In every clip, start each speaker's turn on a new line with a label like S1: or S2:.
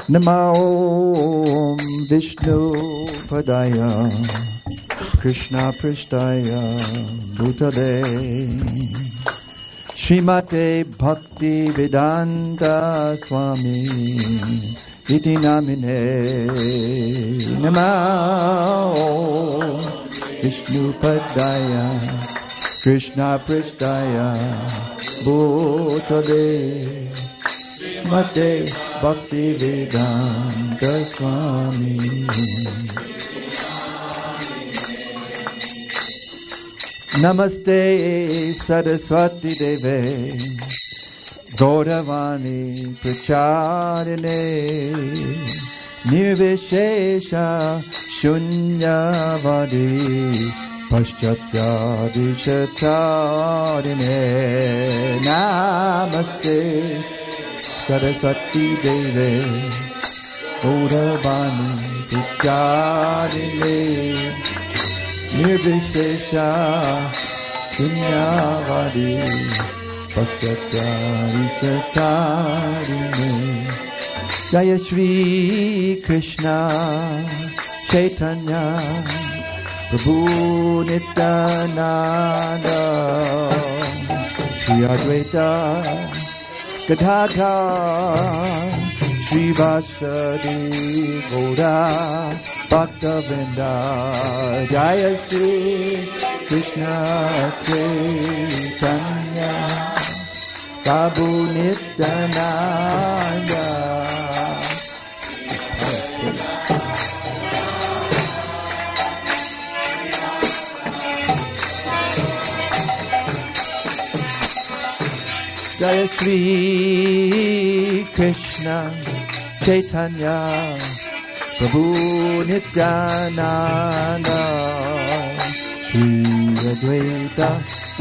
S1: Namo Vishnu Padaya Krishna Prishtaya Bhutale Srimate Bhakti Vedanta Swami Iti Namine Namo Vishnu Padaya Krishna Prishtaya Bhutale Mate Bhakti Vedanta Swami. Namaste Saraswati Deve Gauravani Pracharine Nirvishesha Shunyavadi Paschatya Dishatarine Namaste Saraswati Deve Gauravani Pracharine Nirvishesha Shunyavadi Paschatya Dishatarine Jaya Shri Krishna Chaitanya Prabhu Nityananda Shri Advaita Gadadhar Shri Vasadi Gaura Bhaktavinda Jaya Shri Krishna Chaitanya Prabhu Nityananda Jaya Shri Krishna Chaitanya Prabhu Nityananda Shri Advaita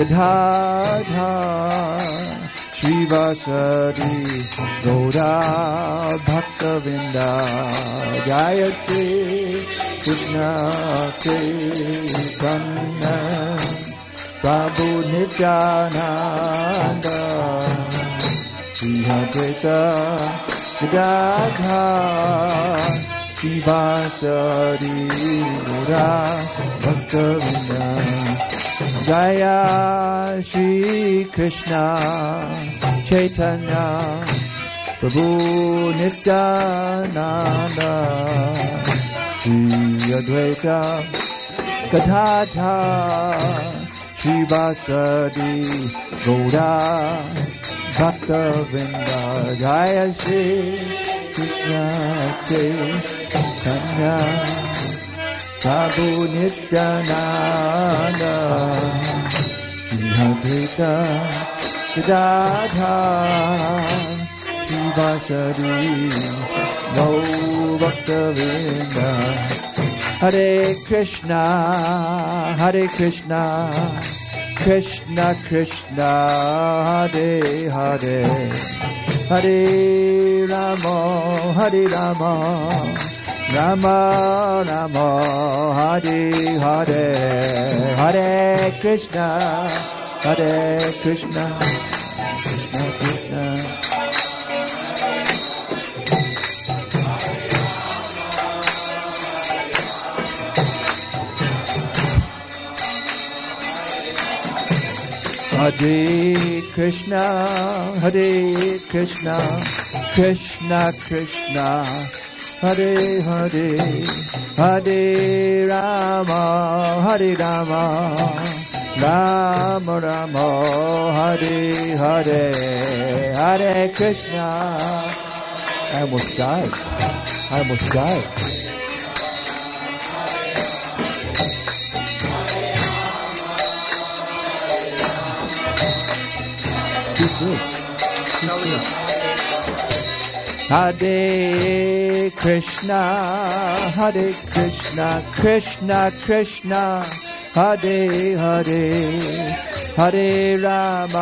S1: Gadadhar Shri Vasadi Gaura Bhaktavinda Jaya Shri Krishna Chaitanya Prabhu Nityananda Shri Advaita Gadadhar Shri Vasadi Gaura Bhaktavinda Jaya Shri Krishna Chaitanya Prabhu Nityananda Shri Advaita Gadadhar Shri Vasadi Gaura Bhaktavinda Jaya Shri Krishna Chaitanya Prabhu Nityananda Shri Advaita Gadadhar Shri Vasadi Gaura Bhaktavinda Hare Krishna Krishna Krishna Hare Hare Hare Rama Rama Rama Hare Hare Hare Krishna Krishna Krishna Hare Krishna Krishna Krishna Hare Hare Hare Rama Rama Rama Hare Hare Hare Krishna. I almost died. Hare Krishna Krishna Krishna Hare Hare Hare Rama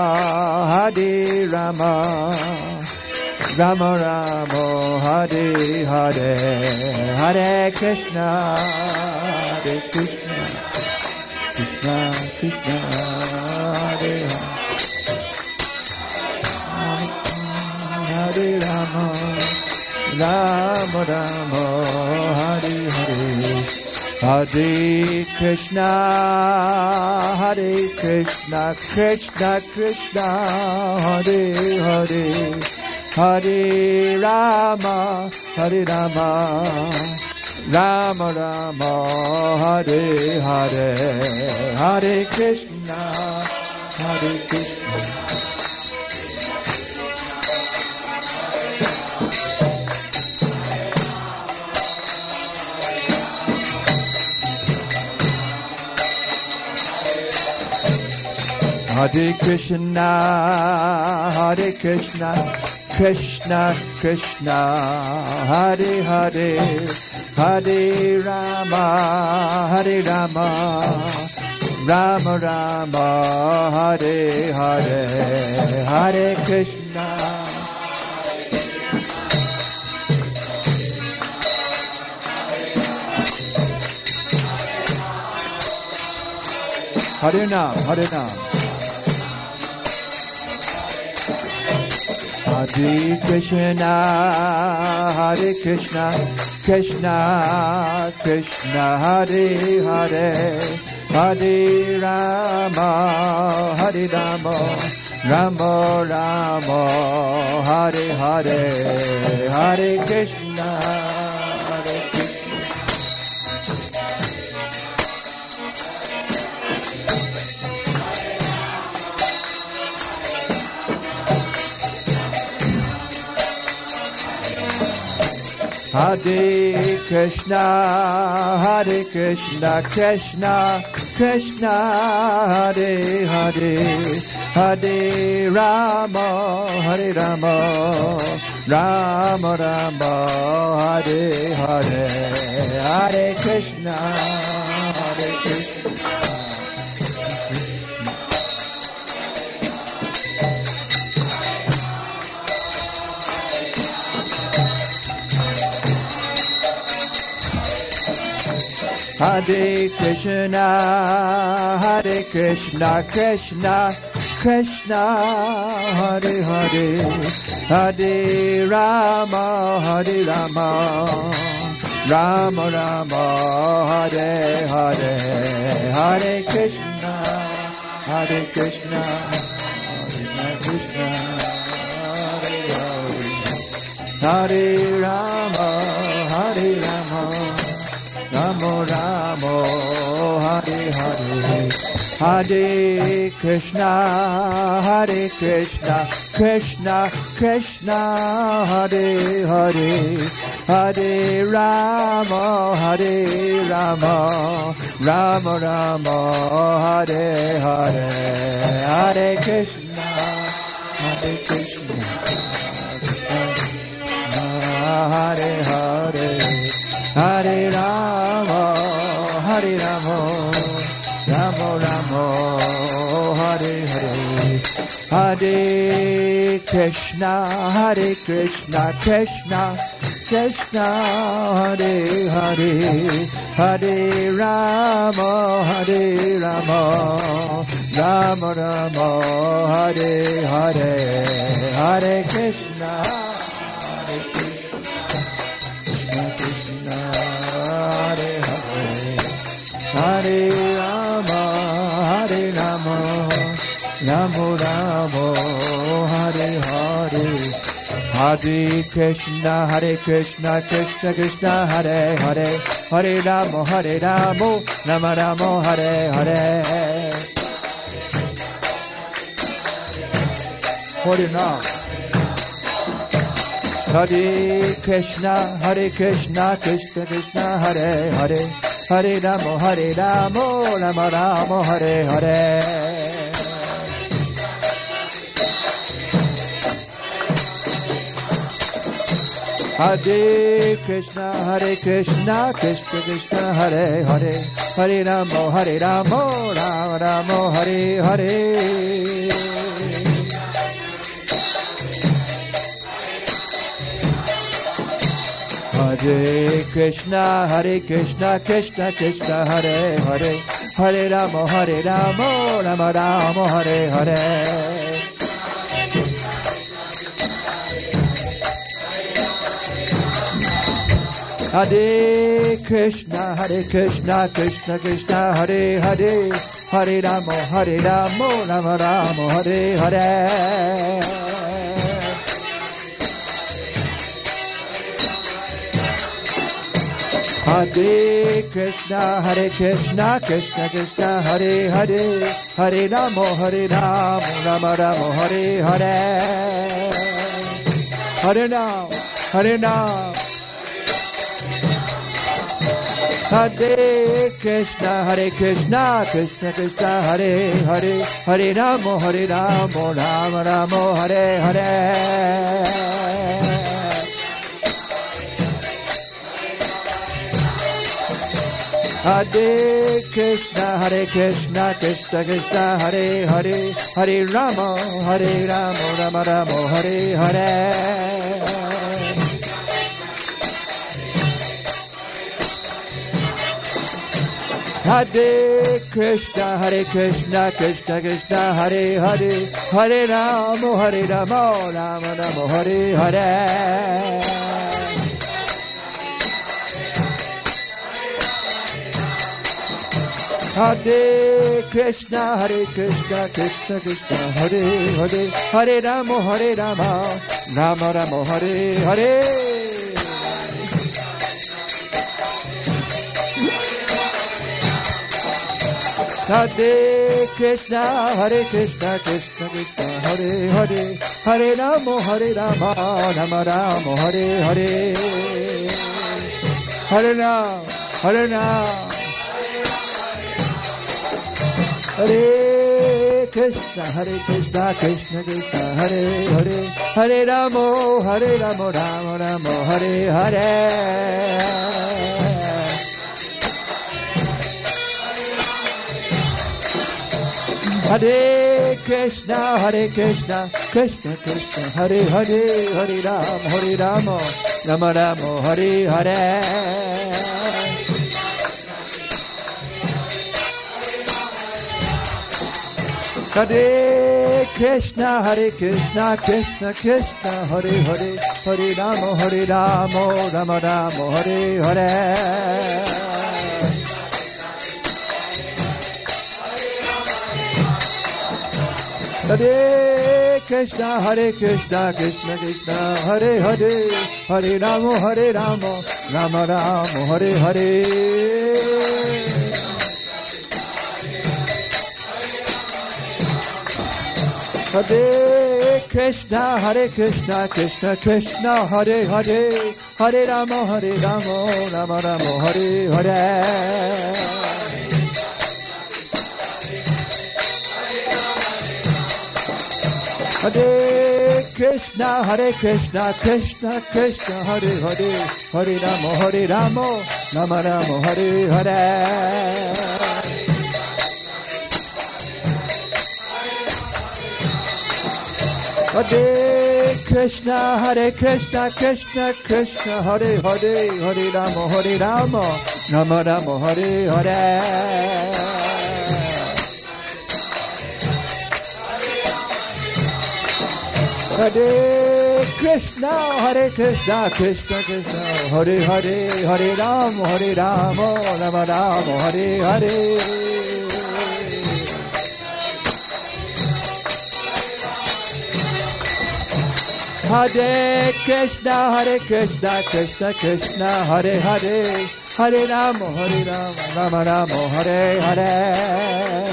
S1: Rama Rama Hare Hare Hare Krishna Krishna Krishna Hare Hare Rama Rama Rama, Hare Hare, Hare Krishna, Krishna Krishna, Hare Hare, Hare Rama, Rama Rama, Hare Hare, Hare Krishna, Hare Krishna. Hare Krishna, Krishna Krishna, Hare Hare, Hare Rama, Rama Rama, Hare Hare, Hare Krishna. Hare Nam, Hare Nam. Hare Krishna, Krishna Krishna, Hare Hare, Hare Rama, Rama Rama, Hare Hare, Hare Krishna, Hare Krishna. Hare Krishna, Krishna Krishna, Hare Hare, Hare Rama, Rama Rama, Hare Hare, Hare Krishna, Hare Krishna. Hare Krishna, Krishna Krishna, Hare Hare, Hare Rama, Rama Rama, Hare Hare, Hare Krishna, Hare Krishna, Hare Krishna, Hare Rama, Rama Rama, Hare Hare, Hare Krishna, Krishna Krishna, Hare Hare, Hare Rama, Rama Rama, Hare Hare, Hare Krishna, Hare Krishna, Hare Hare, Hare Rama, Rama Rama, Hare Hare, Hare Krishna, Krishna Krishna, Hare Hare, Hare Rama, Rama Rama, Hare Hare, Hare Krishna, Hare Krishna, Hare Hare, Hare Rama, Rama Rama, Hare Hare, Hare Krishna, Krishna Krishna, Hare Hare, Hare Rama, Rama Rama, Hare Hare. Hare Nam. Hare Krishna, Krishna Krishna, Hare Hare, Hare Rama, Rama Rama, Hare Hare. Hare Krishna, Krishna Krishna, Hare Hare, Hare Rama, Rama Rama, Hare Hare. Hare Krishna, Krishna Krishna, Hare Hare, Hare Rama, Rama Rama, Hare Hare. Hare Krishna, Krishna Krishna, Hare Hare, Hare Ramo, Rama Ramo, Hare Hare. Hare Krishna, Krishna Krishna, Hare Hare, Hare Ramo, Rama Ramo, Hare Hare. Hare Ramo, Hare Ramo. Hare Krishna, Krishna Krishna, Hare Hare, Hare Ramo, Rama Ramo, Hare Hare. Hare Krishna, Krishna Krishna, Hare Hare, Hare Ramo, Rama Ramo, Hare Hare. Hare Krishna, Krishna Krishna, Hare Hare, Hare Ramo, Rama Ramo, Hare Hare. Hare Krishna, Krishna Krishna, Hare Hare, Hare Ramo, Rama Ramo, Hare Hare. Hare Krishna, Krishna Krishna, Hare Hare, Hare Ramo, Rama Ramo, Hare Hare. Hare Ramo, Hare Ramo. Hare Krishna, Krishna Krishna, Hare Hare, Hare Ramo, Rama Ramo, Hare Hare. Hare Krishna, Krishna Krishna, Hare Hare, Hare Ramo, Rama Ramo, Hare Hare. Hare Krishna, Krishna Krishna, Hare Hare, Hare Ramo, Rama Ramo, Hare Hare. Hare Krishna, Krishna Krishna, Hare Hare, Hare Ramo, Rama Ramo, Hare Hare. Hare Krishna, Krishna Krishna, Hare Hare, Hare Ramo, Rama Ramo, Hare Hare. Hare Krishna, Krishna Krishna, Hare Hare, Hare Ramo, Rama Ramo, Hare Hare. Hare Krishna, Krishna Krishna, Hare Hare, Hare Ramo, Rama Ramo, Hare Hare. Hare Krishna, Krishna Krishna, Hare Hare, Hare Ramo, Rama Ramo, Hare Hare. Hare Krishna, Krishna Krishna, Hare Hare, Hare Ramo, Rama Ramo, Hare Hare.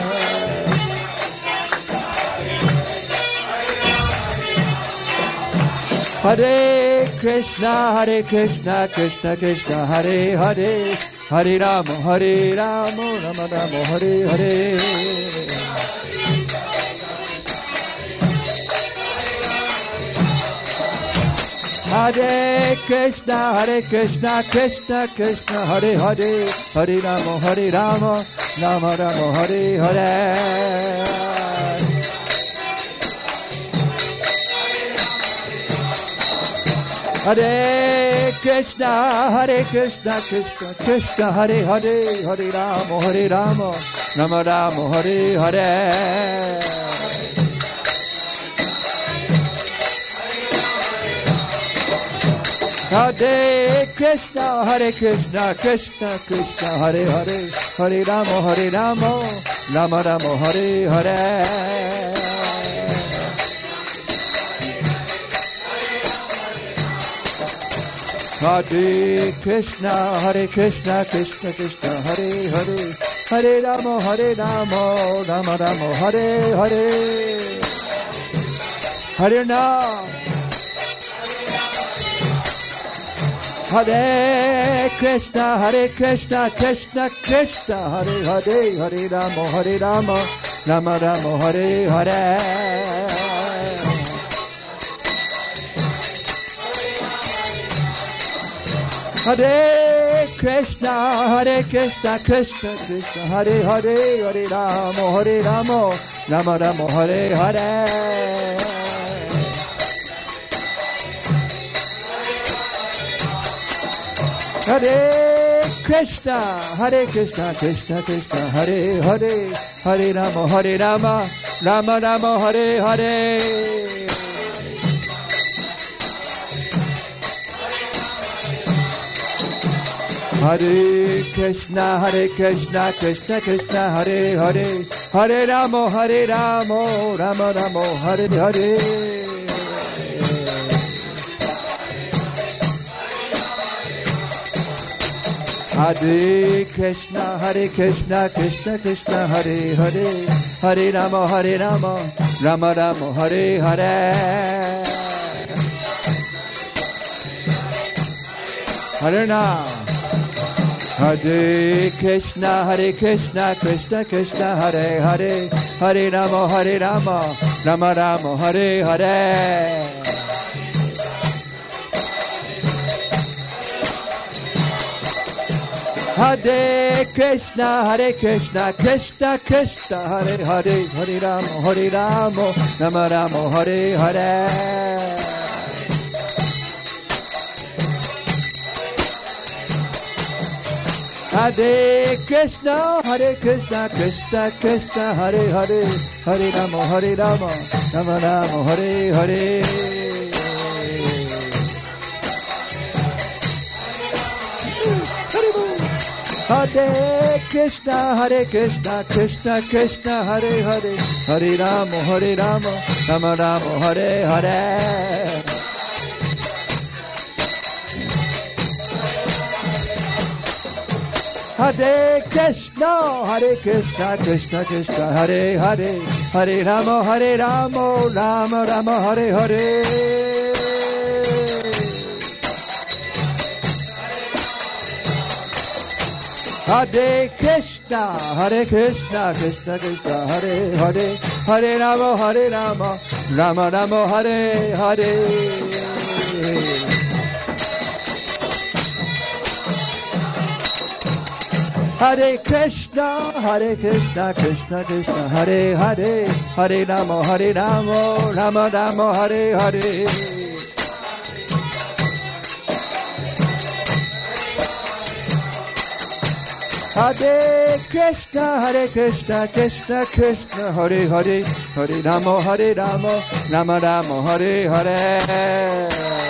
S1: Hare Krishna, Krishna Krishna, Hare Hare, Hare Ramo, Rama Ramo, Hare Hare. Hare Krishna, Krishna Krishna, Hare Hare, Hare Ramo, Rama Ramo, Hare Hare. Hare Krishna, Krishna, Hare Hare, Hare Ramo, Rama Ramo, Hare Hare. Hare Krishna, Krishna Krishna, Hare Hare, Hare Rama, Rama Rama, Hare Hare. Hare Krishna, Krishna Krishna, Hare Hare, Hare Rama, Rama Rama, Hare Hare. Hare Nam. Hare Krishna, Krishna Krishna, Hare Hare, Hare Rama, Rama Rama, Hare Hare. Hare Krishna, Krishna Krishna, Hare Hare, Hare Rama, Rama Rama, Hare Hare. Hare Krishna, Krishna Krishna, Hare Hare, Hare Rama, Rama Rama, Hare Hare. Hare Krishna, Krishna Krishna, Hare Hare, Hare Rama, Rama Rama, Hare Hare. Hare Krishna, Krishna Krishna, Hare Hare, Hare Rama, Rama Rama, Hare Hare. Hare Nam. Hare Krishna, Krishna Krishna, Hare Hare, Hare Rama, Rama Rama, Hare Hare. Hare Krishna, Krishna Krishna, Hare Hare, Hare Rama, Rama Rama, Hare Hare. Hare Krishna, Krishna Krishna, Hare Hare, Hare Rama, Rama Rama, Hare Hare. Hare Krishna, Krishna Krishna, Hare Hare, Hare Rama, Rama Rama, Hare Hare. Hare Krishna, Krishna Krishna, Hare Hare, Hare Rama, Rama Rama, Hare Hare. Hare Krishna, Krishna Krishna, Hare Hare, Hare Rama, Rama Rama, Hare Hare. Hare Krishna, Krishna Krishna, Hare Hare, Hare Rama, Rama Rama, Hare Hare. Hare Krishna, Krishna Krishna, Hare Hare, Hare Rama, Rama Rama, Hare Hare.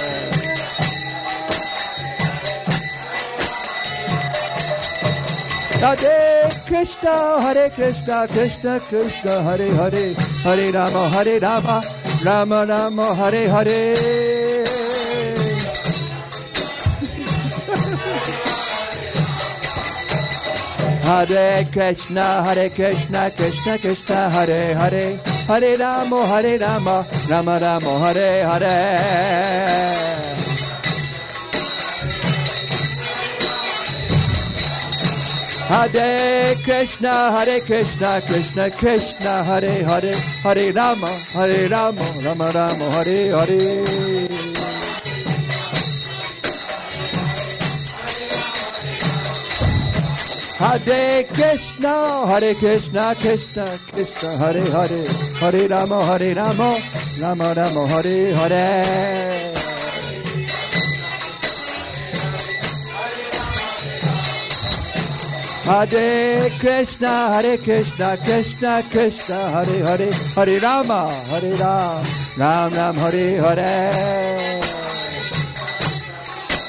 S1: Hare Krishna, Krishna Krishna, Hare Hare, Hare Rama, Rama Rama, Hare Hare. Hare Krishna, Krishna Krishna, Hare Hare, Hare Rama, Rama Rama, Hare Hare. Hare Krishna, Krishna Krishna, Hare Hare, Hare Rama, Rama Rama, Hare Hare. Hare Krishna, Krishna Krishna, Hare Hare, Hare Rama, Rama Rama, Hare Hare. Hare Krishna, Krishna Krishna, Hare Hare, Hare Rama, Ram Ram, Hare Hare.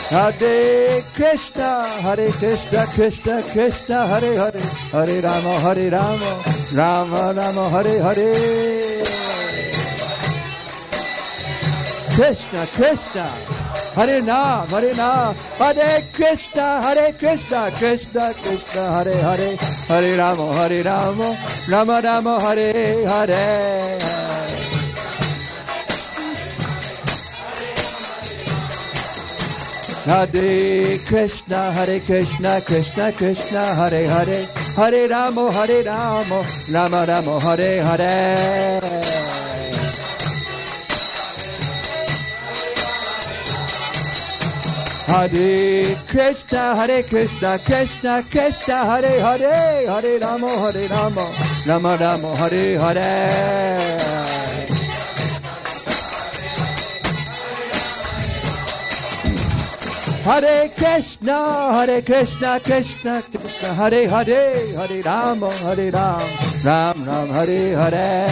S1: Hare Krishna, Krishna Krishna, Hare Hare, Hare Rama, Rama Rama, Hare Hare. Krishna Krishna, Hare Nam, Hare Krishna, Krishna Krishna, Hare Hare, Hare Rama, Rama Rama, Hare Hare. Hare Krishna, Krishna Krishna, Hare Hare, Hare Rama, Rama Rama, Hare Hare. Hare Krishna, Krishna Krishna, Hare Hare, Hare Rama, Rama Rama, Hare Hare. Hare Krishna, Krishna Krishna, Hare Hare, Hare Rama, Ram Ram, Hare Hare.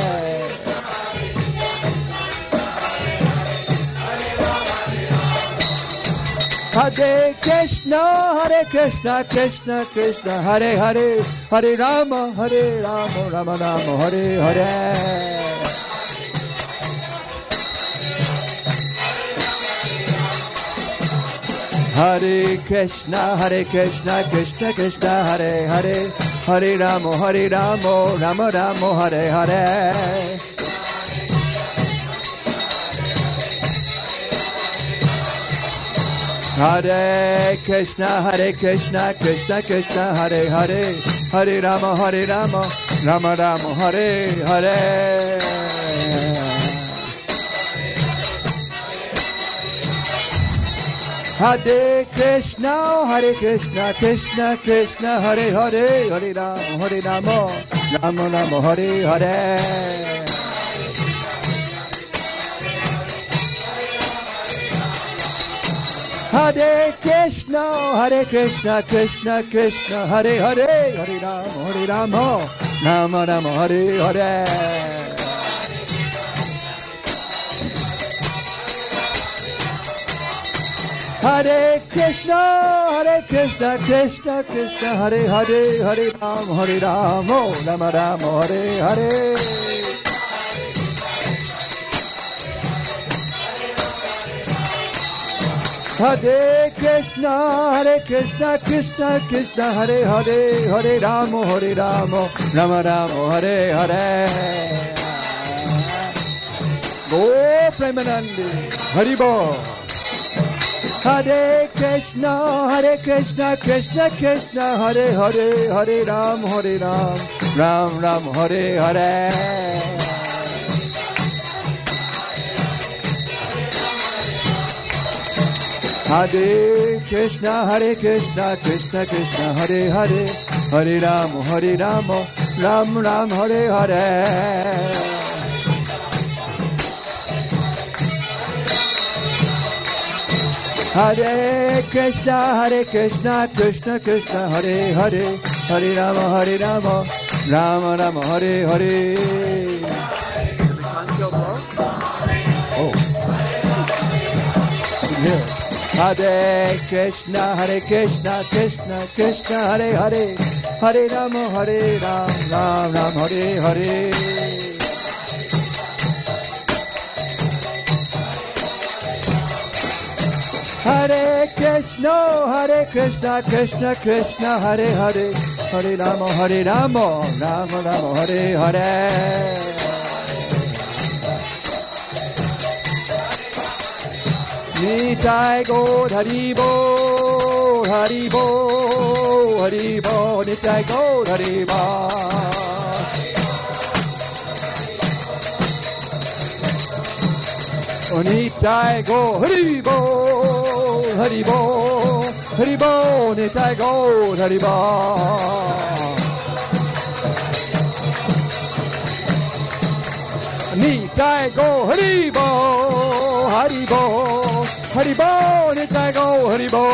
S1: Hare Krishna, Krishna Krishna, Hare Hare, Hare Rama, Rama Rama, Hare Hare. Hare Krishna, Krishna Krishna, Hare Hare, Hare Rama, Rama Rama, Hare Hare. Hare Krishna, Krishna Krishna, Hare Hare, Hare Rama, Rama Rama, Hare Hare. Hare Krishna, Krishna Krishna, Hare Hare, Hare Rama, Rama Rama, Hare Hare. Hare Krishna, Krishna Krishna, Hare Hare, Hare Rama, Rama Rama, Hare Hare. Hare Krishna, Krishna Krishna, Hare Hare, Hare Rama, Rama Rama, Hare Hare. Hare Krishna, Krishna Krishna, Hare Hare, Hare Rama, Rama Rama, Hare Hare. Go Premanandi, Haribo. Hare Krishna, Krishna Krishna, Hare Hare, Hare Rama, Ram Ram, Hare Hare. Hare Krishna, Krishna Krishna, Hare Hare, Hare Rama, Ram Ram, Hare Hare. Hare Krishna, Krishna Krishna, Hare Hare, Hare Rama, Rama Rama, Hare Hare. Oh. Hare Krishna, Krishna Krishna, Hare Hare, Hare Rama, Ram Ram, Hare Hare. Hare Krishna, Krishna Krishna, Hare Hare, Hare Rama, Rama Rama, Hare Hare. Nitai Gaur Haribo, Haribo, Haribo, Nitai Gaur Haribo. Nitai Gaur Haribo, Haribo, Haribo, Nitai Gaur Haribo. Nitai Gaur Haribo, Haribo, Haribo, Nitai Gaur Haribo.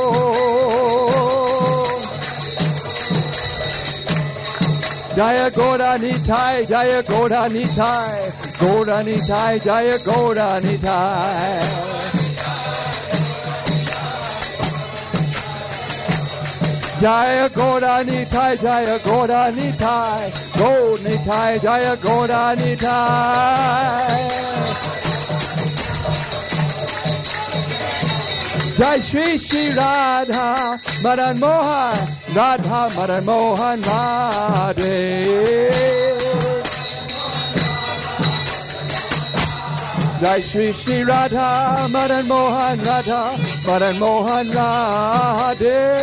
S1: Jaya Gaura Nitai, Jaya Gaura Nitai, Gaura Nitai, Jaya Gaura Nitai. Jaya Gaura Nitai, Jaya Gaura Nitai, Gaur Nitai, Jaya Gaura Nitai. Jai Shri Shri Radha Madan Mohan, Radha Madan Mohan Radhe. Jai Shri Shri Radha Madan Mohan, Radha Madan Mohan Radhe.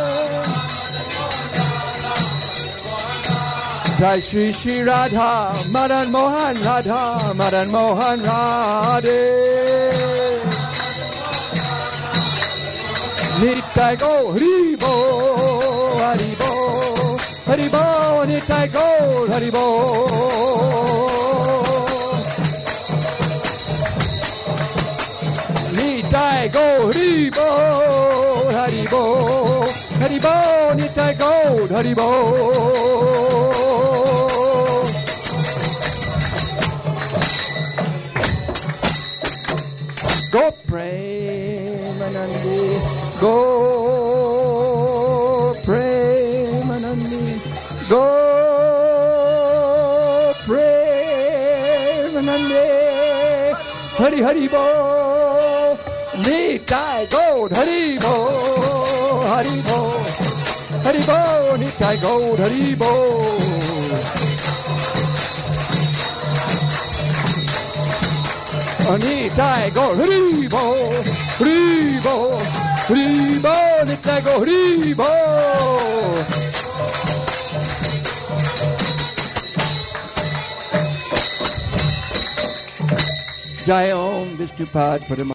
S1: Jai Shri Shri Radha Madan Mohan, Radha Madan Mohan Radhe. Nitai Gaur Haribo, Haribo, Haribo, Nitai Gaur Haribo. Nitai Gaur Haribo, Haribo, Haribo, Nitai Gaur Haribo. Go Premanandi, go Premanandi, go Premanandi. Hari Hari Bo, Nitai Gaur Haribo, Haribo, Haribo, Nitai Gaur Haribo. Nitai Gaur Haribo, Haribo, Haribo, Nitai Gaur Haribo. Jai Om Vishnupad Param